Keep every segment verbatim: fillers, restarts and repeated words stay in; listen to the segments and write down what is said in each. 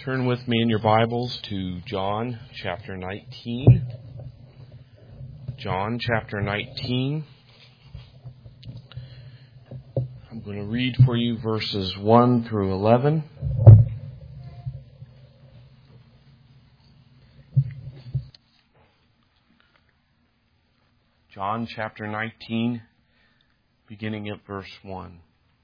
Turn with me in your Bibles to John chapter nineteen. John chapter nineteen. I'm going to read for you verses one through eleven. John chapter nineteen, beginning at verse one.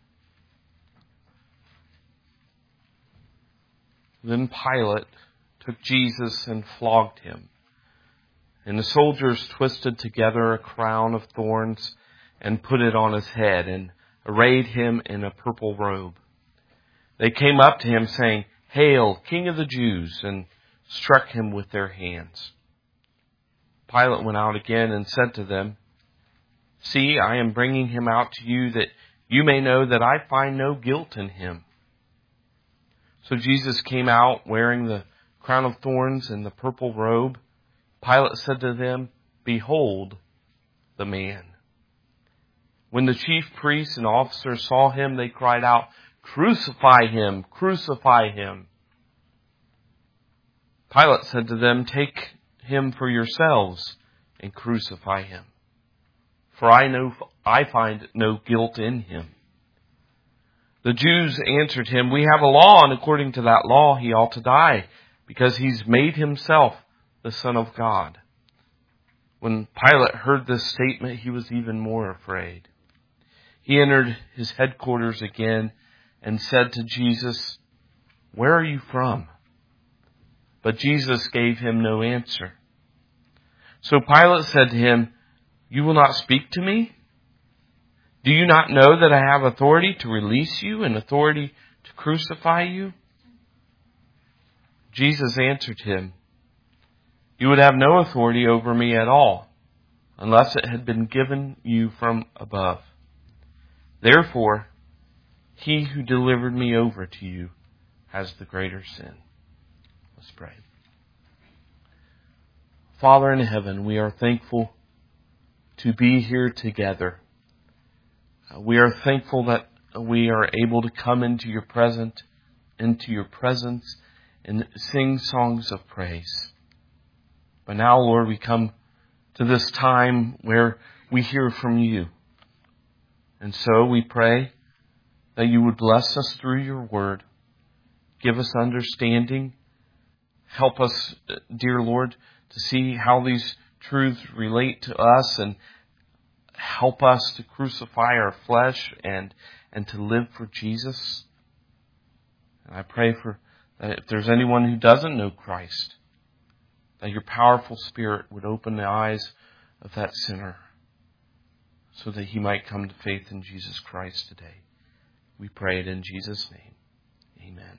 Then Pilate took Jesus and flogged him. And the soldiers twisted together a crown of thorns and put it on his head and arrayed him in a purple robe. They came up to him saying, "Hail, King of the Jews," and struck him with their hands. Pilate went out again and said to them, "See, I am bringing him out to you that you may know that I find no guilt in him." So Jesus came out wearing the crown of thorns and the purple robe. Pilate said to them, "Behold the man." When the chief priests and officers saw him, they cried out, "Crucify him! Crucify him!" Pilate said to them, "Take him for yourselves and crucify him. For I know I find no guilt in him." The Jews answered him, "We have a law, and according to that law he ought to die, because he's made himself the Son of God." When Pilate heard this statement, he was even more afraid. He entered his headquarters again and said to Jesus, "Where are you from?" But Jesus gave him no answer. So Pilate said to him, "You will not speak to me? Do you not know that I have authority to release you and authority to crucify you?" Jesus answered him, "You would have no authority over me at all, unless it had been given you from above. Therefore, he who delivered me over to you has the greater sin." Let's pray. Father in heaven, we are thankful to be here together. We are thankful that we are able to come into your present, into your presence and sing songs of praise. But now, Lord, we come to this time where we hear from you. And so we pray that you would bless us through your word. Give us understanding. Help us, dear Lord, to see how these truths relate to us, and help us to crucify our flesh and, and to live for Jesus. And I pray for that if there's anyone who doesn't know Christ, that your powerful Spirit would open the eyes of that sinner so that he might come to faith in Jesus Christ today. We pray it in Jesus' name. Amen.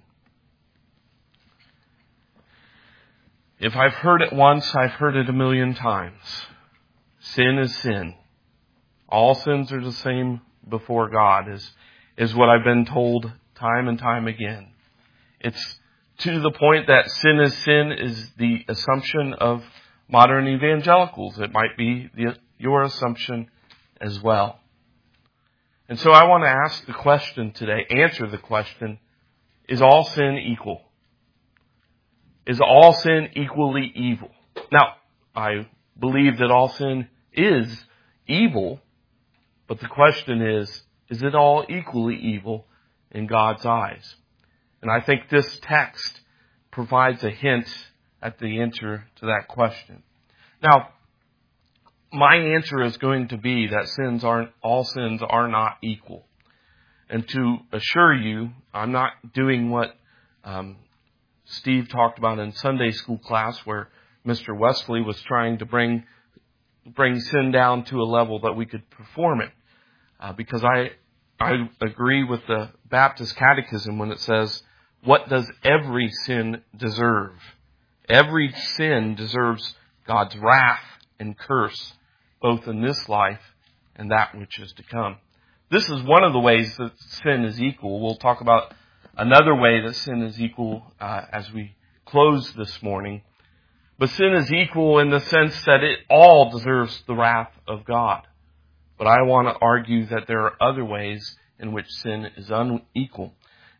If I've heard it once, I've heard it a million times. Sin is sin. All sins are the same before God, is, is what I've been told time and time again. It's to the point that sin is sin is the assumption of modern evangelicals. It might be the, your assumption as well. And so I want to ask the question today, answer the question, is all sin equal? Is all sin equally evil? Now, I believe that all sin is evil. But the question is, is it all equally evil in God's eyes? And I think this text provides a hint at the answer to that question. Now, my answer is going to be that sins aren't, all sins are not equal. And to assure you, I'm not doing what um, Steve talked about in Sunday school class, where Mister Wesley was trying to bring bring sin down to a level that we could perform it. Uh, because I I agree with the Baptist Catechism when it says, what does every sin deserve? Every sin deserves God's wrath and curse, both in this life and that which is to come. This is one of the ways that sin is equal. We'll talk about another way that sin is equal uh, as we close this morning. But sin is equal in the sense that it all deserves the wrath of God. But I want to argue that there are other ways in which sin is unequal.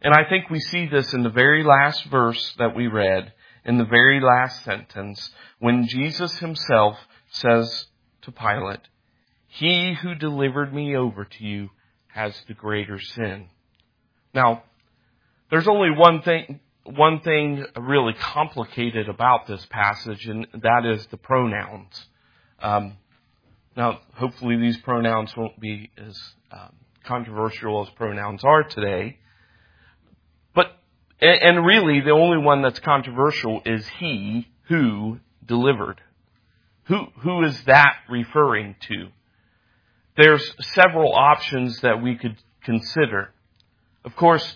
And I think we see this in the very last verse that we read, in the very last sentence, when Jesus himself says to Pilate, "He who delivered me over to you has the greater sin." Now, there's only one thing, one thing really complicated about this passage, and that is the pronouns. Um, now, hopefully these pronouns won't be as um, controversial as pronouns are today. But, and really, the only one that's controversial is he who delivered. Who, who is that referring to? There's several options that we could consider. Of course,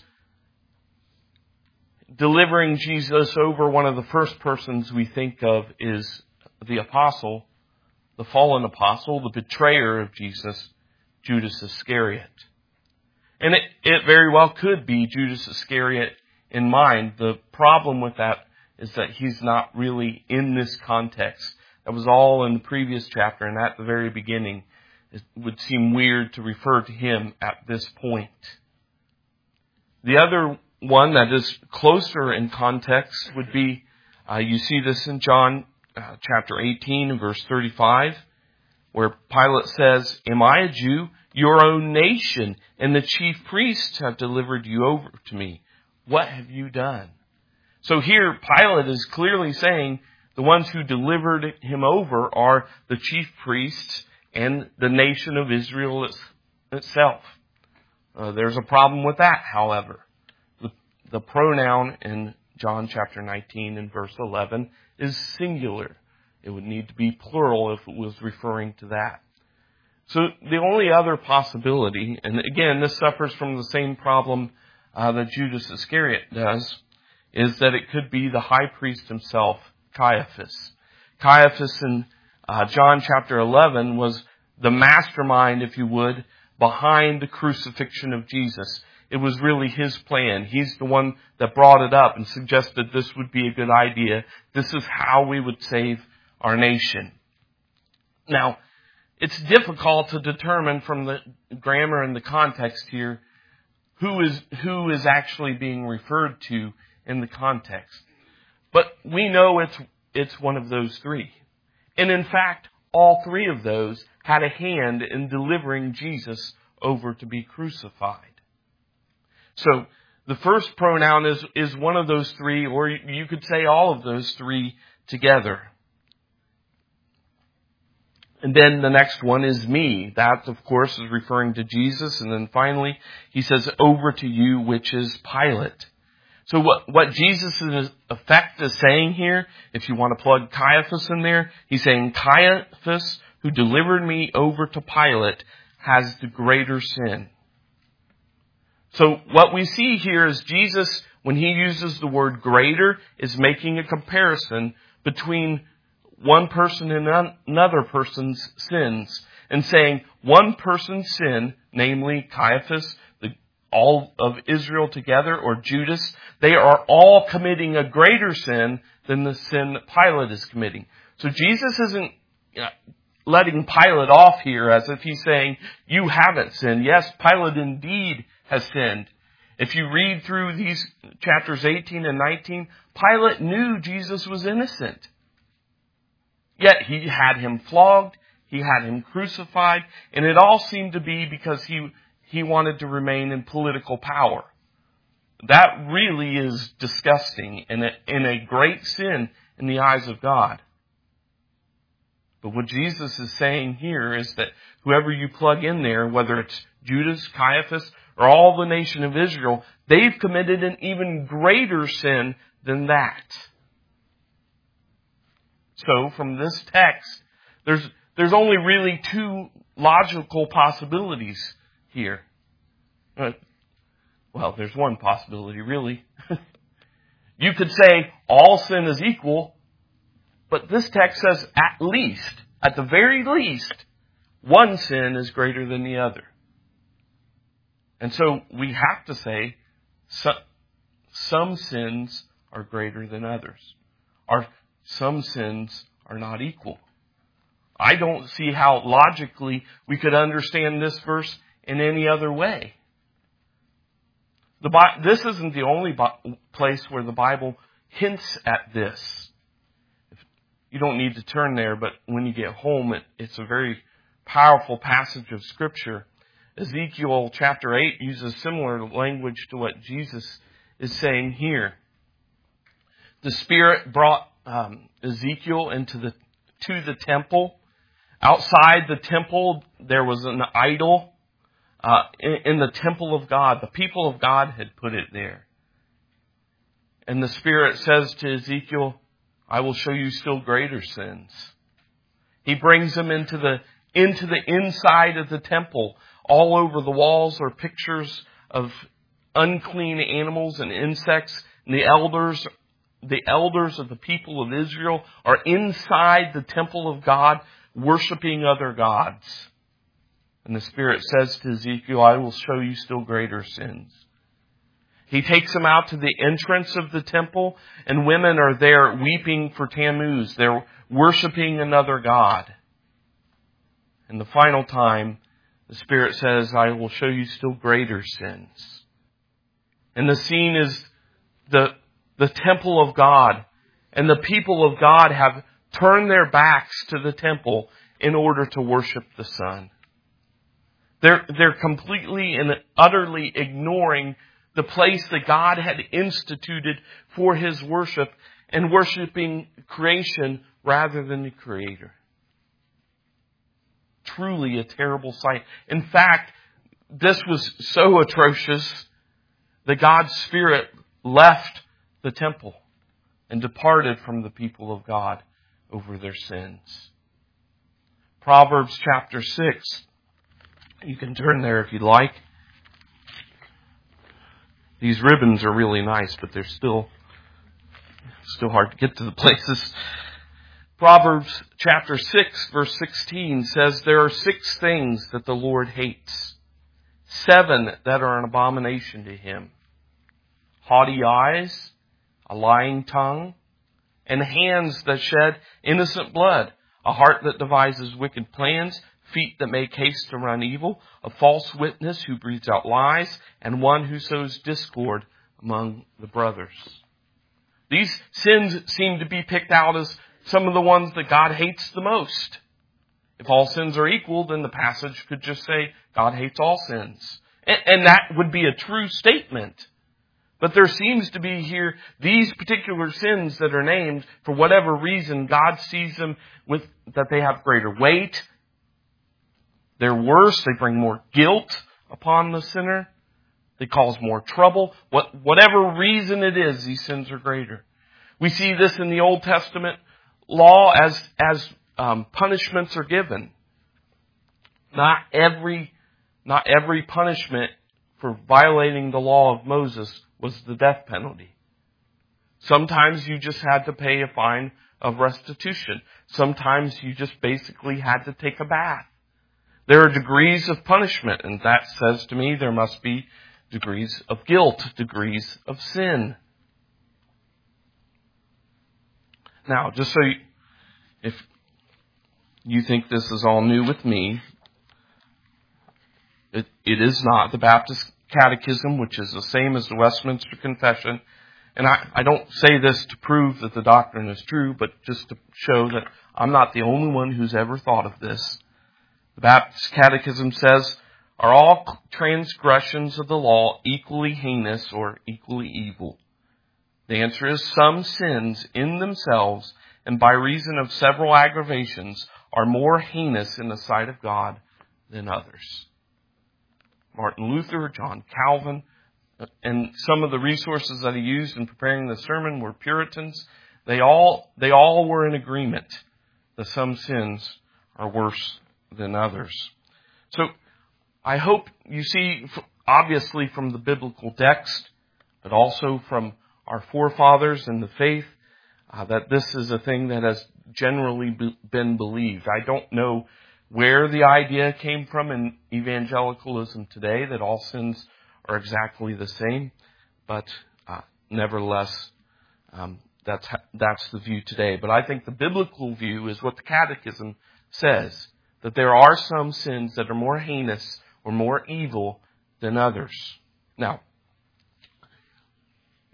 delivering Jesus over, one of the first persons we think of is the apostle, the fallen apostle, the betrayer of Jesus, Judas Iscariot. And it, it very well could be Judas Iscariot in mind. The problem with that is that he's not really in this context. That was all in the previous chapter, and at the very beginning, it would seem weird to refer to him at this point. The other one that is closer in context would be, uh, you see this in John uh, chapter eighteen and verse thirty-five, where Pilate says, "Am I a Jew? Your own nation and the chief priests have delivered you over to me. What have you done?" So here Pilate is clearly saying the ones who delivered him over are the chief priests and the nation of Israel itself. Uh, there's a problem with that, however. The, the pronoun in John chapter nineteen and verse eleven is singular. It would need to be plural if it was referring to that. So the only other possibility, and again, this suffers from the same problem uh, that Judas Iscariot does, is that it could be the high priest himself, Caiaphas. Caiaphas in uh, John chapter eleven was the mastermind, if you would, behind the crucifixion of Jesus. It was really his plan. He's the one that brought it up and suggested this would be a good idea. This is how we would save our nation. Now, it's difficult to determine from the grammar and the context here who is who is actually being referred to in the context. But we know it's it's one of those three. And in fact, all three of those had a hand in delivering Jesus over to be crucified. So the first pronoun is, is one of those three, or you could say all of those three together. And then the next one is me. That, of course, is referring to Jesus. And then finally, he says, "Over to you," which is Pilate. So what, what Jesus in effect is saying here, if you want to plug Caiaphas in there, he's saying Caiaphas, who delivered me over to Pilate, has the greater sin. So what we see here is Jesus, when he uses the word greater, is making a comparison between one person and another person's sins, and saying one person's sin, namely Caiaphas, the, all of Israel together, or Judas, they are all committing a greater sin than the sin that Pilate is committing. So Jesus isn't you know, letting Pilate off here as if he's saying, you haven't sinned. Yes, Pilate indeed has sinned. If you read through these chapters eighteen and nineteen, Pilate knew Jesus was innocent. Yet he had him flogged, he had him crucified, and it all seemed to be because he, he wanted to remain in political power. That really is disgusting and a, and a great sin in the eyes of God. But what Jesus is saying here is that whoever you plug in there, whether it's Judas, Caiaphas, or all the nation of Israel, they've committed an even greater sin than that. So from this text, there's there's only really two logical possibilities here. Uh, well, there's one possibility, really. You could say all sin is equal, but this text says at least, at the very least, one sin is greater than the other. And so we have to say some, some sins are greater than others. Our Some sins are not equal. I don't see how logically we could understand this verse in any other way. The Bi- this isn't the only Bi- place where the Bible hints at this. You don't need to turn there, but when you get home, it, it's a very powerful passage of Scripture. Ezekiel chapter eight uses similar language to what Jesus is saying here. The Spirit brought um, Ezekiel into the to the temple. Outside the temple, there was an idol uh, in, in the temple of God. The people of God had put it there. And the Spirit says to Ezekiel, I will show you still greater sins. He brings them into the into the inside of the temple. All over the walls are pictures of unclean animals and insects. And the elders, the elders of the people of Israel are inside the temple of God, worshiping other gods. And the Spirit says to Ezekiel, I will show you still greater sins. He takes them out to the entrance of the temple, and women are there weeping for Tammuz. They're worshiping another god. And the final time, the Spirit says, I will show you still greater sins. And the scene is the, the temple of God. And the people of God have turned their backs to the temple in order to worship the Son. They're, they're completely and utterly ignoring the place that God had instituted for His worship and worshiping creation rather than the Creator. Truly a terrible sight. In fact, this was so atrocious that God's Spirit left the temple and departed from the people of God over their sins. Proverbs chapter six. You can turn there if you'd like. These ribbons are really nice, but they're still, still hard to get to the places. Proverbs chapter six, verse sixteen says, there are six things that the Lord hates. Seven that are an abomination to Him. Haughty eyes, a lying tongue, and hands that shed innocent blood. A heart that devises wicked plans, feet that make haste to run evil, a false witness who breathes out lies, and one who sows discord among the brothers. These sins seem to be picked out as some of the ones that God hates the most. If all sins are equal, then the passage could just say God hates all sins. And, and that would be a true statement. But there seems to be here these particular sins that are named, for whatever reason, God sees them with that they have greater weight. They're worse. They bring more guilt upon the sinner. They cause more trouble. What, whatever reason it is, these sins are greater. We see this in the Old Testament law as, as um, punishments are given. Not every, not every punishment for violating the law of Moses was the death penalty. Sometimes you just had to pay a fine of restitution. Sometimes you just basically had to take a bath. There are degrees of punishment, and that says to me there must be degrees of guilt, degrees of sin. Now, just so you, if you think this is all new with me, it, it is not. The Baptist Catechism, which is the same as the Westminster Confession, and I, I don't say this to prove that the doctrine is true, but just to show that I'm not the only one who's ever thought of this. The Baptist Catechism says, are all transgressions of the law equally heinous or equally evil? The answer is some sins in themselves and by reason of several aggravations are more heinous in the sight of God than others. Martin Luther, John Calvin, and some of the resources that he used in preparing the sermon were Puritans. They all, they all were in agreement that some sins are worse than others. So I hope you see, obviously from the biblical text, but also from our forefathers in the faith, uh, that this is a thing that has generally be, been believed. I don't know where the idea came from in evangelicalism today that all sins are exactly the same, but uh, nevertheless, um, that's that's the view today. But I think the biblical view is what the Catechism says, that there are some sins that are more heinous or more evil than others. Now,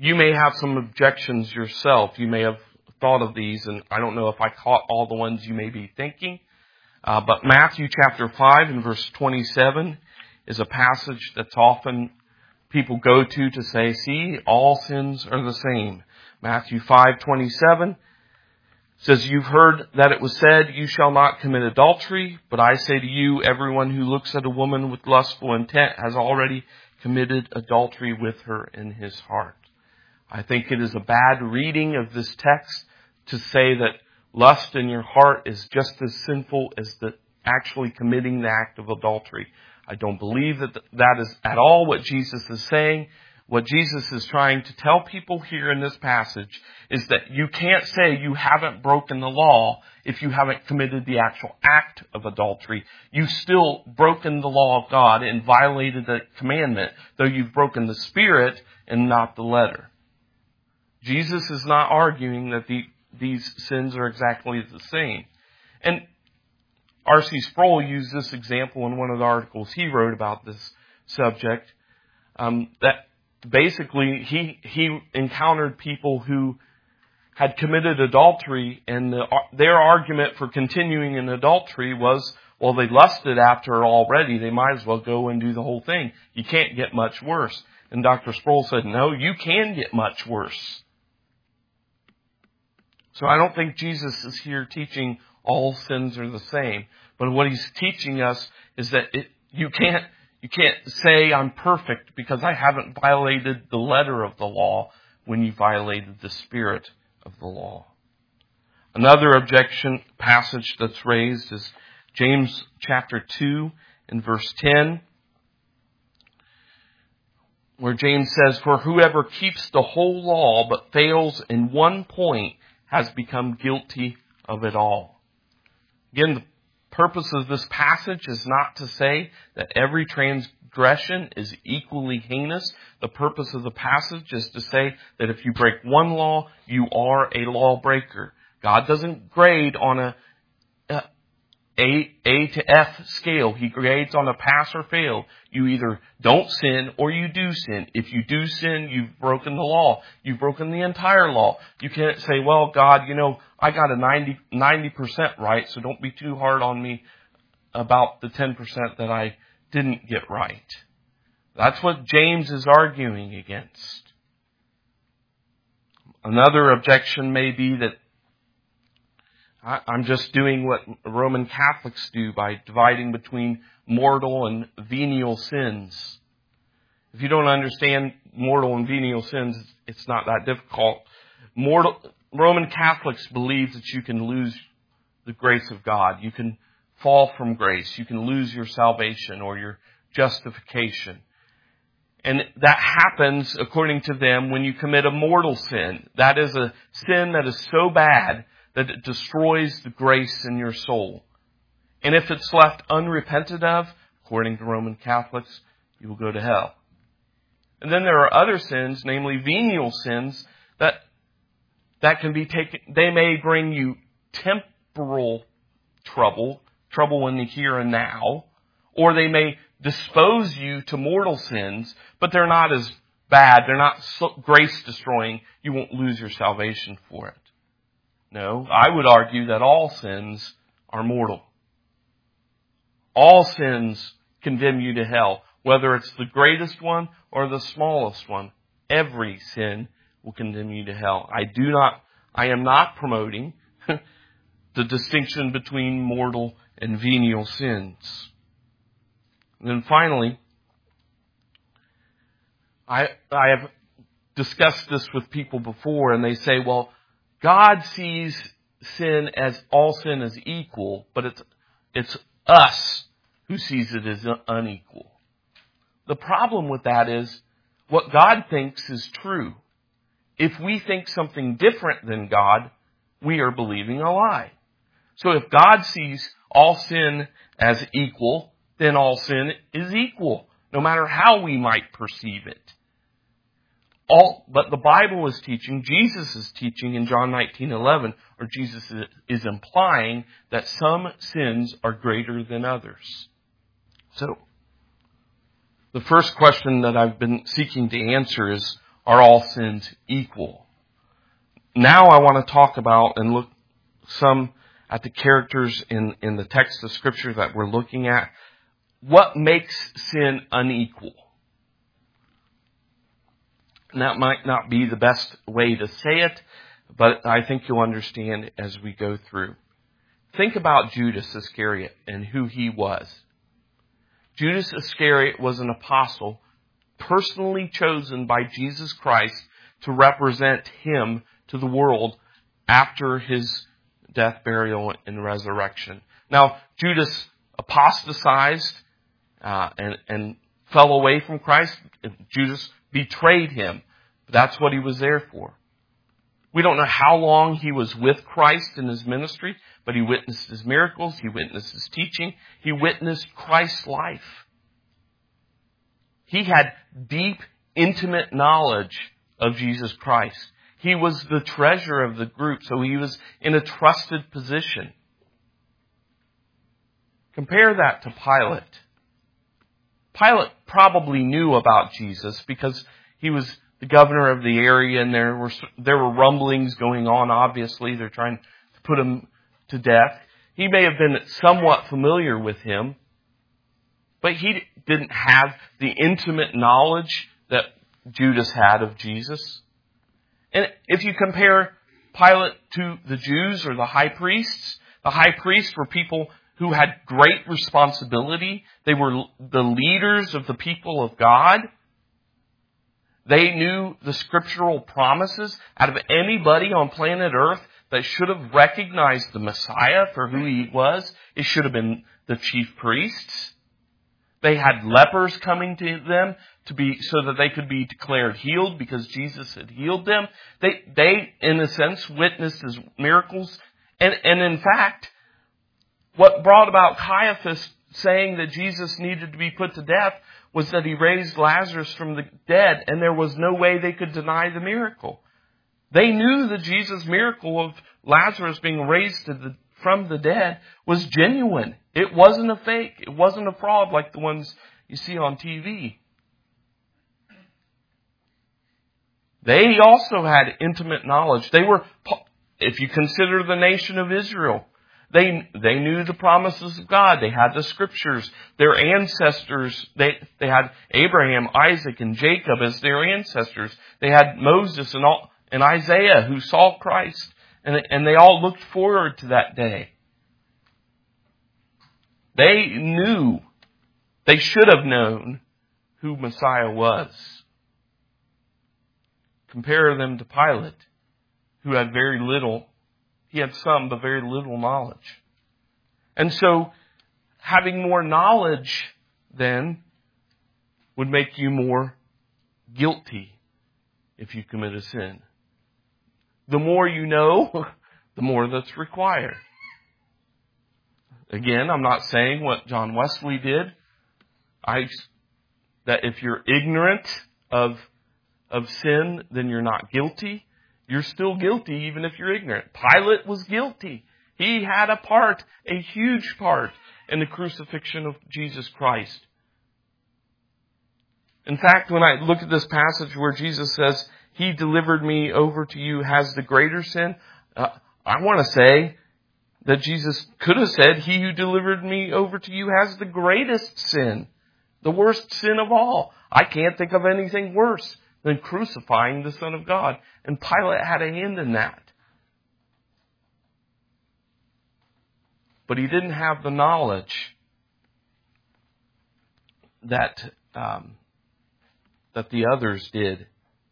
you may have some objections yourself. You may have thought of these, and I don't know if I caught all the ones you may be thinking. Uh, but Matthew chapter five and verse twenty-seven is a passage that's often people go to to say, see, all sins are the same. Matthew five twenty-seven says, you've heard that it was said, you shall not commit adultery, but I say to you, everyone who looks at a woman with lustful intent has already committed adultery with her in his heart. I think it is a bad reading of this text to say that lust in your heart is just as sinful as the actually committing the act of adultery. I don't believe that that is at all what Jesus is saying. What Jesus is trying to tell people here in this passage is that you can't say you haven't broken the law if you haven't committed the actual act of adultery. You've still broken the law of God and violated the commandment, though you've broken the spirit and not the letter. Jesus is not arguing that the, these sins are exactly the same. And R C Sproul used this example in one of the articles he wrote about this subject, um, that basically he he encountered people who had committed adultery, and the, their argument for continuing in adultery was, well, they lusted after her already, they might as well go and do the whole thing. You can't get much worse. And Doctor Sproul said, no, you can get much worse. So I don't think Jesus is here teaching all sins are the same. But what he's teaching us is that it, you can't you can't say I'm perfect because I haven't violated the letter of the law when you violated the spirit of the law. Another objection passage that's raised is James chapter two and verse ten, where James says, for whoever keeps the whole law but fails in one point has become guilty of it all. Again, the purpose of this passage is not to say that every transgression is equally heinous. The purpose of the passage is to say that if you break one law, you are a lawbreaker. God doesn't grade on a, a A, A to F scale. He grades on a pass or fail. You either don't sin or you do sin. If you do sin, you've broken the law. You've broken the entire law. You can't say, well, God, you know, I got a ninety, ninety percent right, so don't be too hard on me about the ten percent that I didn't get right. That's what James is arguing against. Another objection may be that I'm just doing what Roman Catholics do by dividing between mortal and venial sins. If you don't understand mortal and venial sins, it's not that difficult. Mortal, Roman Catholics believe that you can lose the grace of God. You can fall from grace. You can lose your salvation or your justification. And that happens, according to them, when you commit a mortal sin. That is a sin that is so bad that it destroys the grace in your soul. And if it's left unrepented of, according to Roman Catholics, you will go to hell. And then there are other sins, namely venial sins, that that can be taken, they may bring you temporal trouble, trouble in the here and now, or they may dispose you to mortal sins, but they're not as bad, they're not so grace destroying, you won't lose your salvation for it. No, I would argue that all sins are mortal. All sins condemn you to hell, whether it's the greatest one or the smallest one. Every sin will condemn you to hell. I do not, I am not promoting the distinction between mortal and venial sins. And then finally, I, I have discussed this with people before, and they say, well, God sees sin as all sin as equal, but it's it's us who sees it as unequal. The problem with that is what God thinks is true. If we think something different than God, we are believing a lie. So if God sees all sin as equal, then all sin is equal, no matter how we might perceive it. All, but the Bible is teaching, Jesus is teaching in John nineteen eleven, or Jesus is implying that some sins are greater than others. So, the first question that I've been seeking to answer is, are all sins equal? Now I want to talk about and look some at the characters in, in the text of Scripture that we're looking at. What makes sin unequal? And that might not be the best way to say it, but I think you'll understand as we go through. Think about Judas Iscariot and who he was. Judas Iscariot was an apostle personally chosen by Jesus Christ to represent him to the world after his death, burial, and resurrection. Now, Judas apostatized uh, and, and fell away from Christ. Judas betrayed him. That's what he was there for. We don't know how long he was with Christ in his ministry, but he witnessed his miracles, he witnessed his teaching, he witnessed Christ's life. He had deep, intimate knowledge of Jesus Christ. He was the treasurer of the group, so he was in a trusted position. Compare that to Pilate. Pilate probably knew about Jesus because he was the governor of the area, and there were there were rumblings going on. Obviously, they're trying to put him to death. He may have been somewhat familiar with him, but he didn't have the intimate knowledge that Judas had of Jesus. And if you compare Pilate to the Jews or the high priests, the high priests were people who had great responsibility. They were the leaders of the people of God. They knew the scriptural promises. Out of anybody on planet Earth that should have recognized the Messiah for who he was, it should have been the chief priests. They had lepers coming to them to be so that they could be declared healed because Jesus had healed them. They, they in a sense, witnessed his miracles. And, and in fact, what brought about Caiaphas saying that Jesus needed to be put to death was that he raised Lazarus from the dead, and there was no way they could deny the miracle. They knew that Jesus' miracle of Lazarus being raised to the, from the dead was genuine. It wasn't a fake. It wasn't a fraud like the ones you see on T V. They also had intimate knowledge. They were, if you consider the nation of Israel, They they knew the promises of God. They had the scriptures. Their ancestors, they, they had Abraham, Isaac, and Jacob as their ancestors. They had Moses and, all, and Isaiah who saw Christ. And, and they all looked forward to that day. They knew, they should have known who Messiah was. Compare them to Pilate, who had very little. He had some, but very little knowledge. And so, having more knowledge, then, would make you more guilty if you commit a sin. The more you know, the more that's required. Again, I'm not saying what John Wesley did. I, that if you're ignorant of, of sin, then you're not guilty. You're still guilty even if you're ignorant. Pilate was guilty. He had a part, a huge part, in the crucifixion of Jesus Christ. In fact, when I look at this passage where Jesus says, He delivered me over to you, has the greater sin, uh, I want to say that Jesus could have said, He who delivered me over to you has the greatest sin, the worst sin of all. I can't think of anything worse than crucifying the Son of God. And Pilate had a hand in that. But he didn't have the knowledge that um, that the others did.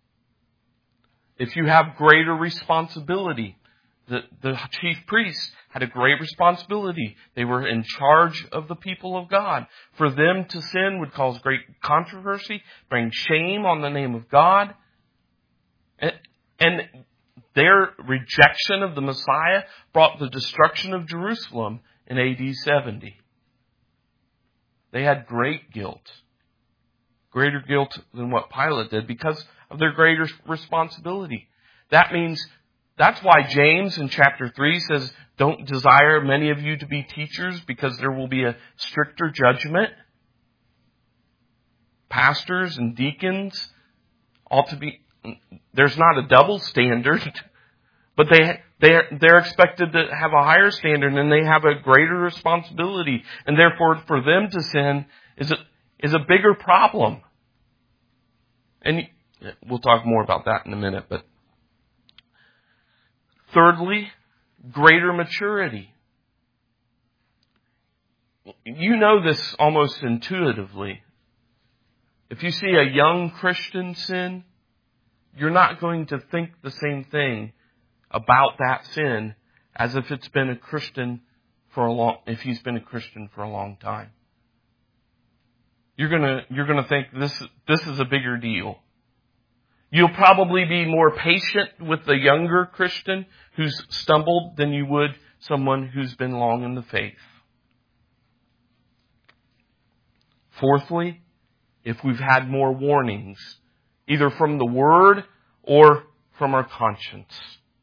If you have greater responsibility, the, the chief priests had a great responsibility. They were in charge of the people of God. For them to sin would cause great controversy, bring shame on the name of God. And, and their rejection of the Messiah brought the destruction of Jerusalem in A D seventy. They had great guilt. Greater guilt than what Pilate did because of their greater responsibility. That means, that's why James in chapter three says, don't desire many of you to be teachers because there will be a stricter judgment. Pastors and deacons ought to be, there's not a double standard, but they they're they're expected to have a higher standard, and they have a greater responsibility, and therefore for them to sin is a is a bigger problem. And we'll talk more about that in a minute. But thirdly, greater maturity. You know this almost intuitively. If you see a young Christian sin, you're not going to think the same thing about that sin as if it's been a Christian for a long, if he's been a Christian for a long time. You're gonna, you're gonna think this, this is a bigger deal. You'll probably be more patient with the younger Christian who's stumbled than you would someone who's been long in the faith. Fourthly, if we've had more warnings, either from the Word or from our conscience.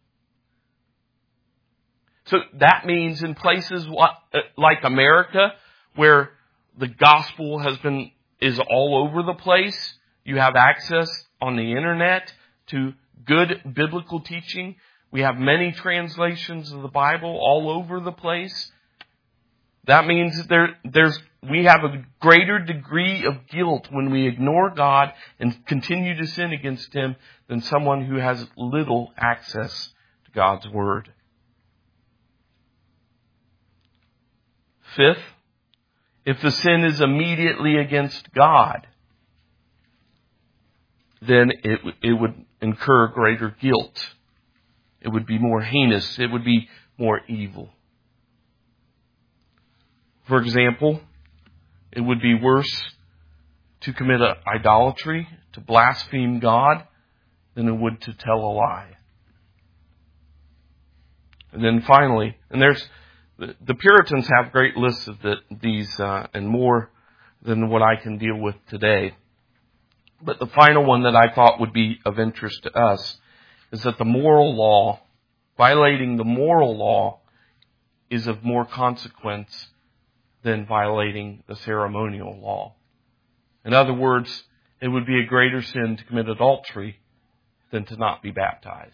So that means in places like America, where the gospel has been, is all over the place, you have access on the internet to good biblical teaching. We have many translations of the Bible all over the place. That means that there, there's, we have a greater degree of guilt when we ignore God and continue to sin against Him than someone who has little access to God's Word. Fifth, if the sin is immediately against God, then it, it would incur greater guilt. It would be more heinous. It would be more evil. For example, it would be worse to commit idolatry, to blaspheme God, than it would to tell a lie. And then finally, and there's the, the Puritans have great lists of the, these uh, and more than what I can deal with today. But the final one that I thought would be of interest to us is that the moral law, violating the moral law, is of more consequence than violating the ceremonial law. In other words, it would be a greater sin to commit adultery than to not be baptized.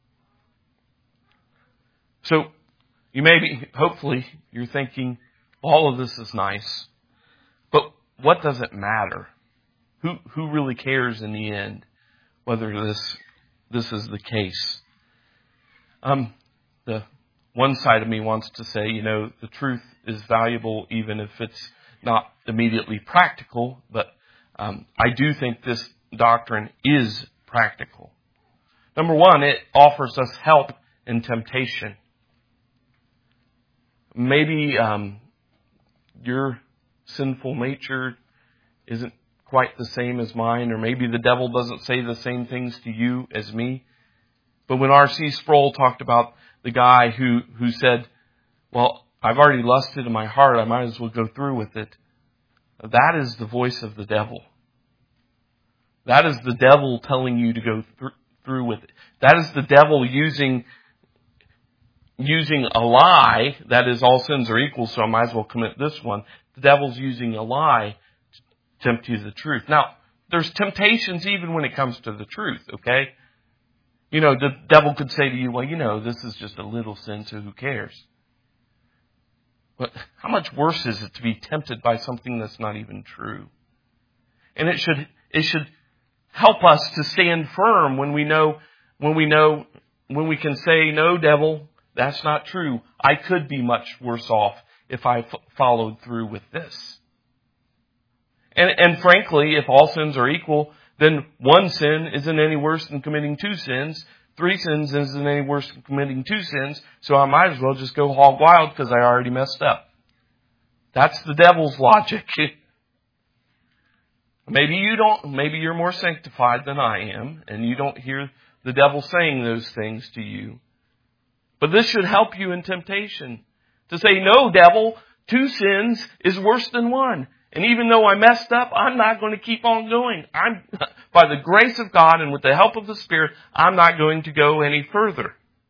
So, you may be, hopefully, you're thinking, all of this is nice, but what does it matter? Who, who really cares in the end whether this, this is the case? Um, the one side of me wants to say, you know, the truth is valuable even if it's not immediately practical, but um, I do think this doctrine is practical. Number one, it offers us help in temptation. Maybe um, your sinful nature isn't quite the same as mine, or maybe the devil doesn't say the same things to you as me. But when R C Sproul talked about the guy who, who said, well, I've already lusted in my heart, I might as well go through with it. That is the voice of the devil. That is the devil telling you to go th- through with it. That is the devil using using a lie, that is, all sins are equal, so I might as well commit this one. The devil's using a lie to tempt you to the truth. Now, there's temptations even when it comes to the truth, okay? You know, the devil could say to you, well, you know, this is just a little sin, so who cares? But how much worse is it to be tempted by something that's not even true? And it should, it should help us to stand firm when we know, when we know, when we can say, no, devil, that's not true. I could be much worse off if I f- followed through with this. And, and frankly, if all sins are equal, then one sin isn't any worse than committing two sins. Three sins isn't any worse than committing two sins. So I might as well just go hog wild because I already messed up. That's the devil's logic. Maybe you don't, maybe you're more sanctified than I am, and you don't hear the devil saying those things to you. But this should help you in temptation. To say, no, devil, two sins is worse than one. And even though I messed up, I'm not going to keep on going. I'm, by the grace of God and with the help of the Spirit, I'm not going to go any further.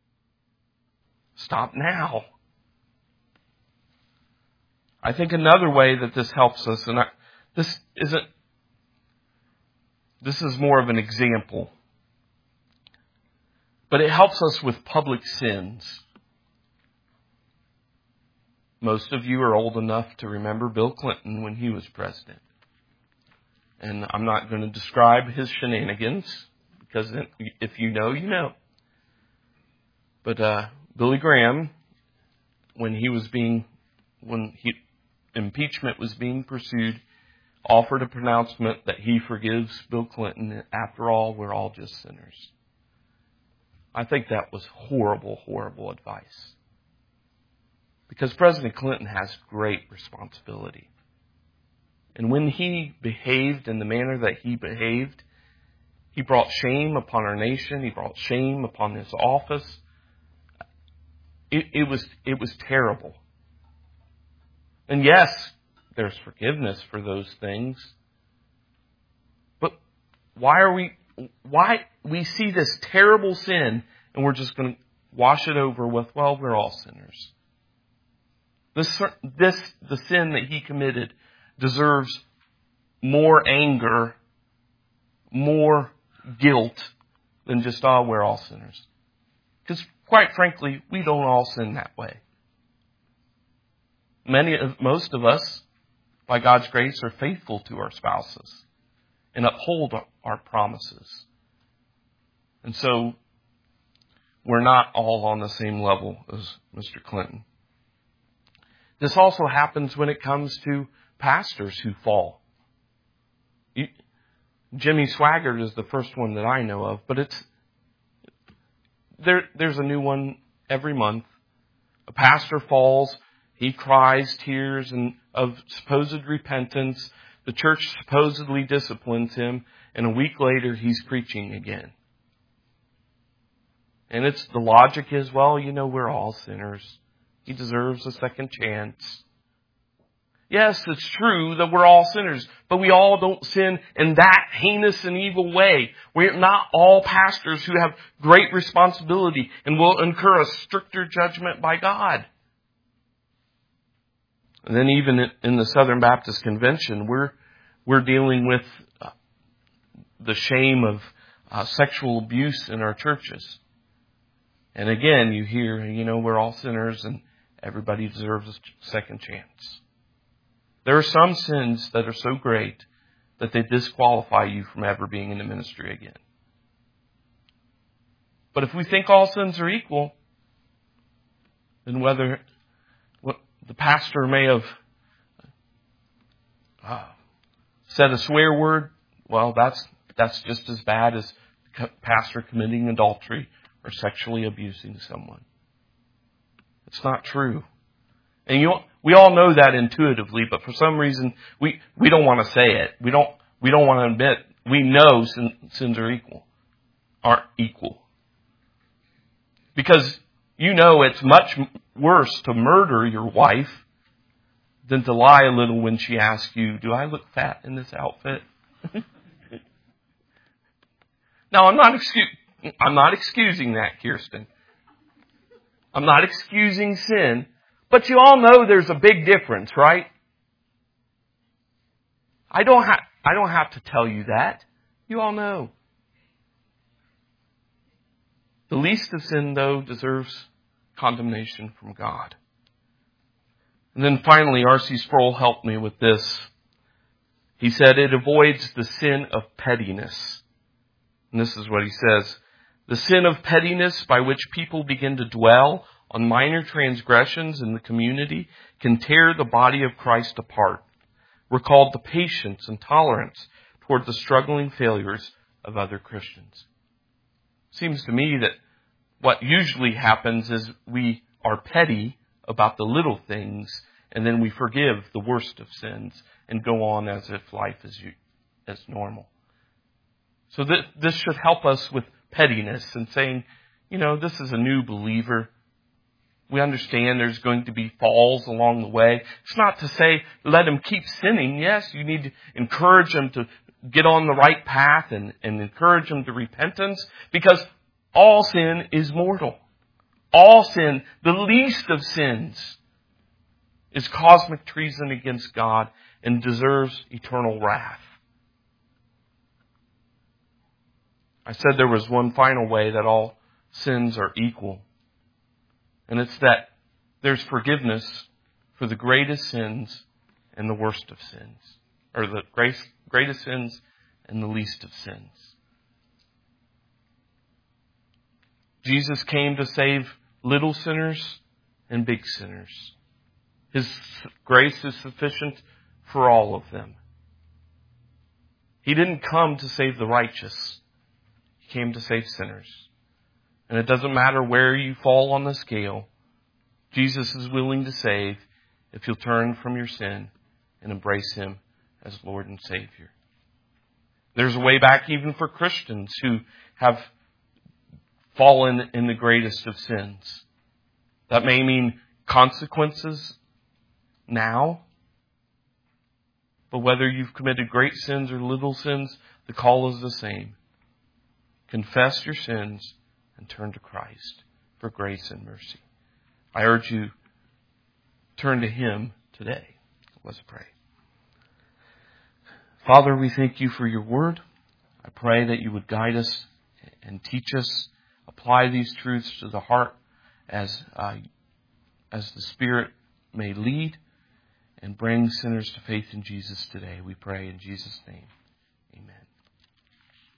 Stop now. I think another way that this helps us, and I, this isn't, this is more of an example. But it helps us with public sins. Most of you are old enough to remember Bill Clinton when he was president. And I'm not going to describe his shenanigans, because if you know, you know. But uh, Billy Graham, when he was being, when he, impeachment was being pursued, offered a pronouncement that he forgives Bill Clinton. After all, we're all just sinners. I think that was horrible, horrible advice. Because President Clinton has great responsibility. And when he behaved in the manner that he behaved, he brought shame upon our nation. He brought shame upon his office. It, it was, it was terrible. And yes, there's forgiveness for those things. But why are we, why we see this terrible sin and we're just going to wash it over with, well, we're all sinners. This, this, the sin that he committed deserves more anger, more guilt than just, oh, we're all sinners. Because quite frankly, we don't all sin that way. Many of, most of us, by God's grace, are faithful to our spouses and uphold our promises. And so, we're not all on the same level as Mister Clinton. This also happens when it comes to pastors who fall. You, Jimmy Swaggart is the first one that I know of, but it's there. There's a new one every month. A pastor falls. He cries tears and of supposed repentance. The church supposedly disciplines him, and a week later he's preaching again. And it's the logic is, well, you know, we're all sinners. He deserves a second chance. Yes, it's true that we're all sinners, but we all don't sin in that heinous and evil way. We're not all pastors who have great responsibility and will incur a stricter judgment by God. And then even in the Southern Baptist Convention, we're we're dealing with the shame of uh, sexual abuse in our churches. And again, you hear, you know, we're all sinners and everybody deserves a second chance. There are some sins that are so great that they disqualify you from ever being in the ministry again. But if we think all sins are equal, then whether what the pastor may have uh, said a swear word, well, that's that's just as bad as the pastor committing adultery or sexually abusing someone. It's not true. And you, we all know that intuitively, but for some reason we, we don't want to say it. We don't, we don't want to admit, we know sin, sins are equal, aren't equal. Because you know it's much worse to murder your wife than to lie a little when she asks you, do I look fat in this outfit? Now I'm not excu- I'm not excusing that, Kirsten. I'm not excusing sin. But you all know there's a big difference, right? I don't have, I don't have to tell you that. You all know. The least of sin, though, deserves condemnation from God. And then finally, R C Sproul helped me with this. He said it avoids the sin of pettiness. And this is what he says. The sin of pettiness by which people begin to dwell on minor transgressions in the community can tear the body of Christ apart. We're called to patience and tolerance toward the struggling failures of other Christians. Seems to me that what usually happens is we are petty about the little things and then we forgive the worst of sins and go on as if life is as normal. So th- this should help us with pettiness and saying, you know, this is a new believer. We understand there's going to be falls along the way. It's not to say let him keep sinning. Yes, you need to encourage him to get on the right path and, and encourage him to repentance, because all sin is mortal. All sin, the least of sins, is cosmic treason against God and deserves eternal wrath. I said there was one final way that all sins are equal. And it's that there's forgiveness for the greatest sins and the worst of sins. Or the greatest sins and the least of sins. Jesus came to save little sinners and big sinners. His grace is sufficient for all of them. He didn't come to save the righteous. He came to save sinners. And it doesn't matter where you fall on the scale. Jesus is willing to save if you'll turn from your sin and embrace Him as Lord and Savior. There's a way back even for Christians who have fallen in the greatest of sins. That may mean consequences now. But whether you've committed great sins or little sins, the call is the same. Confess your sins and turn to Christ for grace and mercy. I urge you, turn to Him today. Let's pray. Father, we thank You for Your word. I pray that You would guide us and teach us, apply these truths to the heart as, uh, as the Spirit may lead, and bring sinners to faith in Jesus today. We pray in Jesus' name.